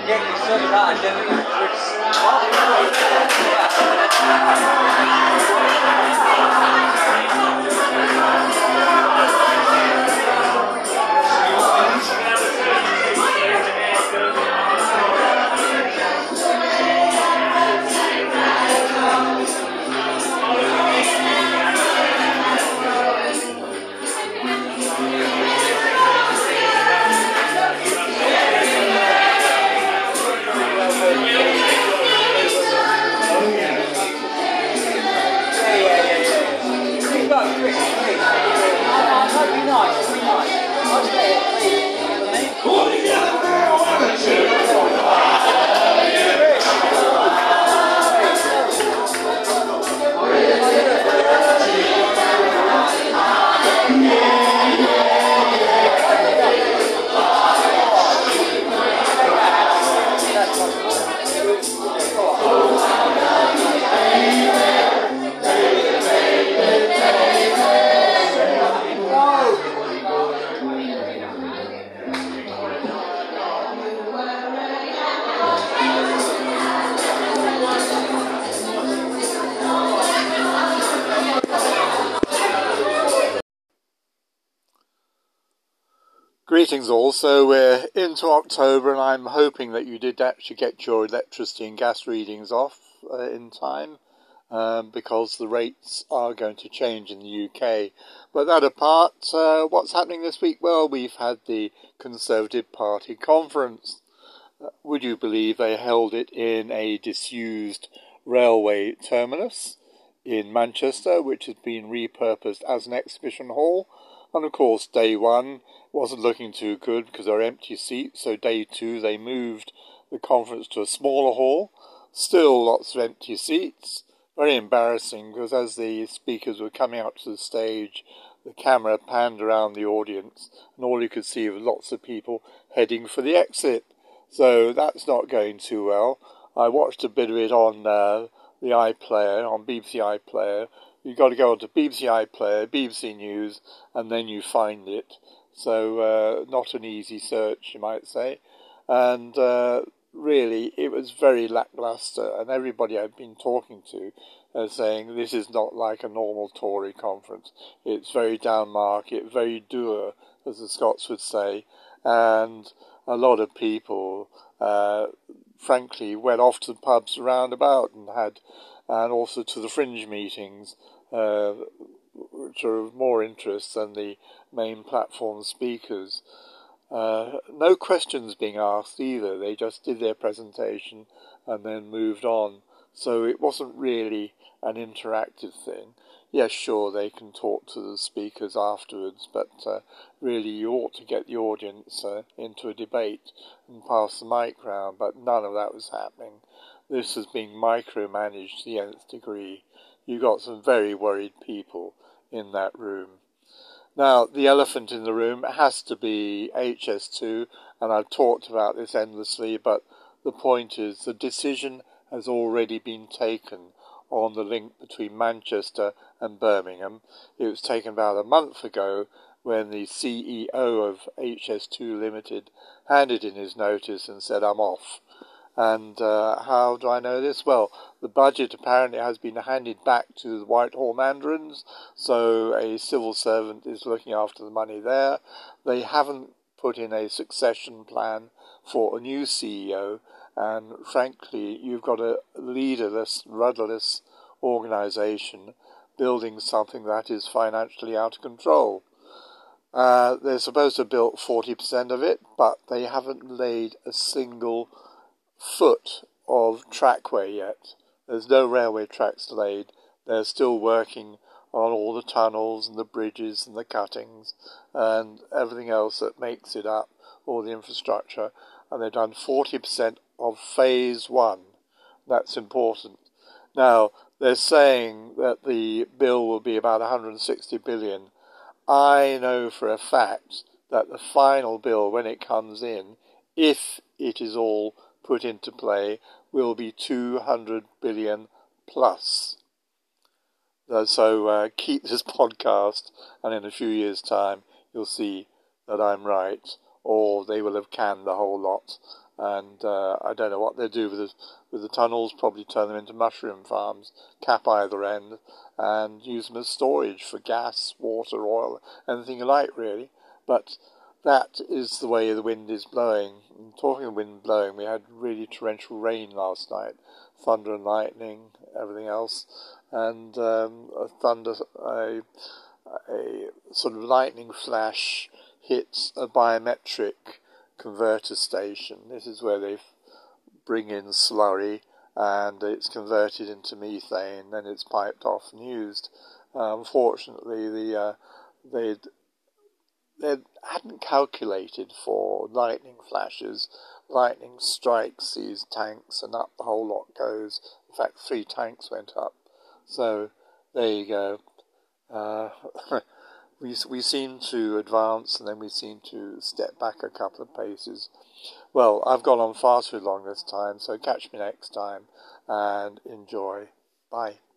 Greetings all. So we're into October and I'm hoping that you did actually get your electricity and gas readings off in time because the rates are going to change in the UK. But that apart, what's happening this week? Well, we've had the Conservative Party conference. Would you believe they held it in a disused railway terminus in Manchester, which has been repurposed as an exhibition hall? And of course, day one wasn't looking too good because there were empty seats. So day two, they moved the conference to a smaller hall. Still lots of empty seats. Very embarrassing because as the speakers were coming up to the stage, the camera panned around the audience and all you could see was lots of people heading for the exit. So that's not going too well. I watched a bit of it on the iPlayer, on BBC iPlayer. You've got to go onto BBC iPlayer, BBC News, and then you find it. So not an easy search, you might say. And really, it was very lackluster. And everybody I've been talking to are saying this is not like a normal Tory conference. It's very down market, very dour, as the Scots would say. And a lot of people, frankly, went off to the pubs around about and also to the fringe meetings, which are of more interest than the main platform speakers. No questions being asked either. They just did their presentation and then moved on. So it wasn't really an interactive thing. Yes, sure, they can talk to the speakers afterwards, but really you ought to get the audience into a debate and pass the mic round, but none of that was happening. This has been micromanaged to the nth degree. You got some very worried people in that room. Now, the elephant in the room has to be HS2, and I've talked about this endlessly, but the point is the decision has already been taken on the link between Manchester and Birmingham. It was taken about a month ago when the CEO of HS2 Limited handed in his notice and said, I'm off. And how do I know this? Well, the budget apparently has been handed back to the Whitehall Mandarins, so a civil servant is looking after the money there. They haven't put in a succession plan for a new CEO, and frankly, you've got a leaderless, rudderless organisation building something that is financially out of control. They're supposed to have built 40% of it, but they haven't laid a single foot of trackway yet. There's no railway tracks laid. They're still working on all the tunnels and the bridges and the cuttings and everything else that makes it up, all the infrastructure. And they've done 40% of phase one. That's important. Now, they're saying that the bill will be about 160 billion. I know for a fact that the final bill, when it comes in, if it is all put into play, will be 200 billion plus. So keep this podcast, and in a few years' time, you'll see that I'm right or they will have canned the whole lot. And I don't know what they'll do with the tunnels. Probably turn them into mushroom farms, cap either end, and use them as storage for gas, water, oil, anything you like, really. But that is the way the wind is blowing. And talking of wind blowing, we had really torrential rain last night, thunder and lightning, everything else, and a sort of lightning flash hit a biometric converter station. This is where they bring in slurry and it's converted into methane, then it's piped off and used. Unfortunately, they hadn't calculated for lightning flashes. Lightning strikes these tanks and up the whole lot goes. In fact, 3 tanks went up. So there you go. We seem to advance and then we seem to step back a couple of paces. Well, I've gone on far too long this time, so catch me next time and enjoy. Bye.